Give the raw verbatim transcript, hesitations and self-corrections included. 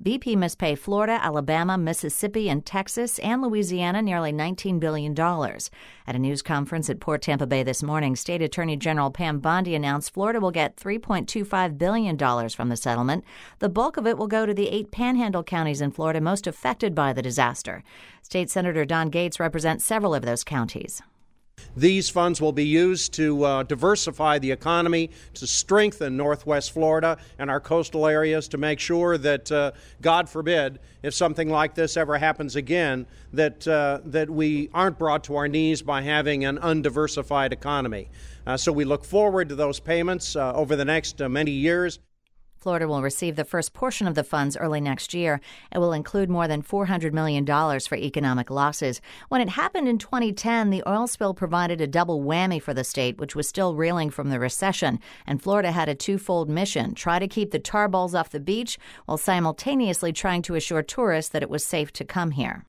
B P must pay Florida, Alabama, Mississippi, and Texas and Louisiana nearly nineteen billion dollars. At a news conference at Port Tampa Bay this morning, State Attorney General Pam Bondi announced Florida will get three point two five billion dollars from the settlement. The bulk of it will go to the eight panhandle counties in Florida most affected by the disaster. State Senator Don Gates represents several of those counties. These funds will be used to uh, diversify the economy, to strengthen Northwest Florida and our coastal areas, to make sure that, uh, God forbid, if something like this ever happens again, that uh, that we aren't brought to our knees by having an undiversified economy. Uh, so we look forward to those payments uh, over the next uh, many years. Florida will receive the first portion of the funds early next year. It will include more than four hundred million dollars for economic losses. When it happened in twenty ten, the oil spill provided a double whammy for the state, which was still reeling from the recession. And Florida had a twofold mission: try to keep the tar balls off the beach while simultaneously trying to assure tourists that it was safe to come here.